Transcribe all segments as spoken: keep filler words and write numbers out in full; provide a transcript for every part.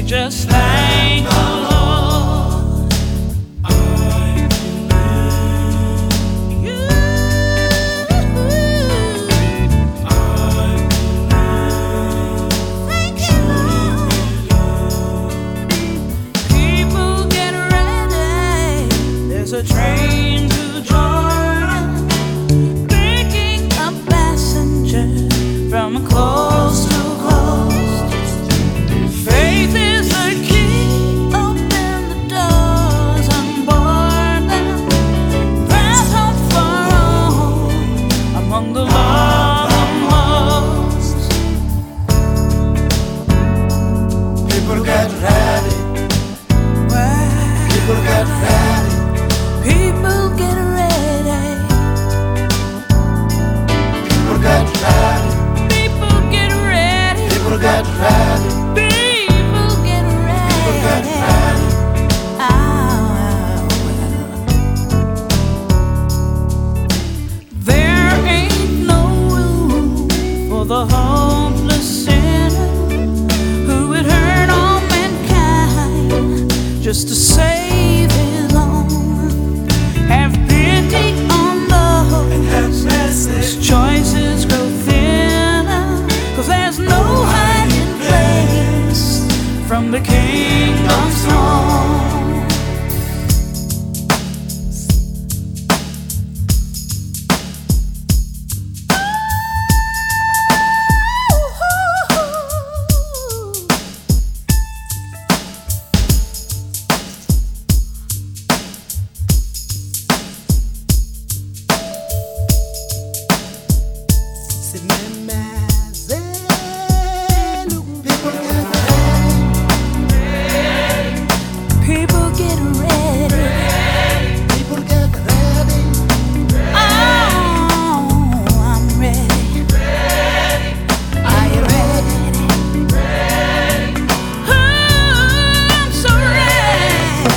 just thank the Lord. I believe. You, I believe. Thank you, Lord. People get ready. There's a train to Jordan, taking a passenger from coast to coast. Faith is the key, open the doors on board them. There's hope for all among the lost. People get ready. Well, People get ready. people get ready. People get ready. People get ready. People get ready. People get ready. People get ready. Ah, well. There ain't no room for the hopeless sinner who would hurt all mankind just to save his own. Have pity on those whose choices grow thinner, 'cause there's no hiding place from the kingdom's throne. People get ready. People get ready. Oh, I'm ready. Are you ready? Oh, I'm so ready.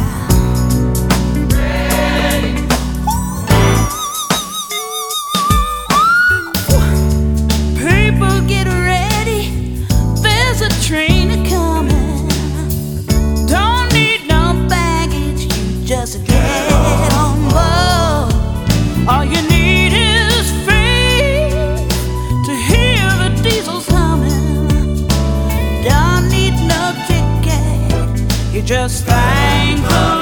People get ready. There's a train a-coming. Don't need no baggage, you just get on board. All you need is faith to hear the diesels humming. Don't need no ticket, you just thank the